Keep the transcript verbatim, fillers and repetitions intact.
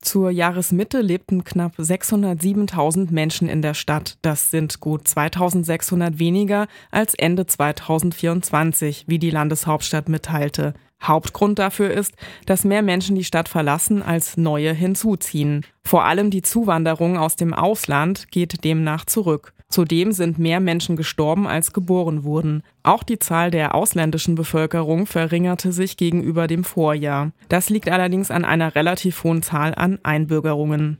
Zur Jahresmitte lebten knapp sechshundertsiebentausend Menschen in der Stadt. Das sind gut zweitausendsechshundert weniger als Ende zweitausendvierundzwanzig, wie die Landeshauptstadt mitteilte. Hauptgrund dafür ist, dass mehr Menschen die Stadt verlassen, als neue hinzuziehen. Vor allem die Zuwanderung aus dem Ausland geht demnach zurück. Zudem sind mehr Menschen gestorben, als geboren wurden. Auch die Zahl der ausländischen Bevölkerung verringerte sich gegenüber dem Vorjahr. Das liegt allerdings an einer relativ hohen Zahl an Einbürgerungen.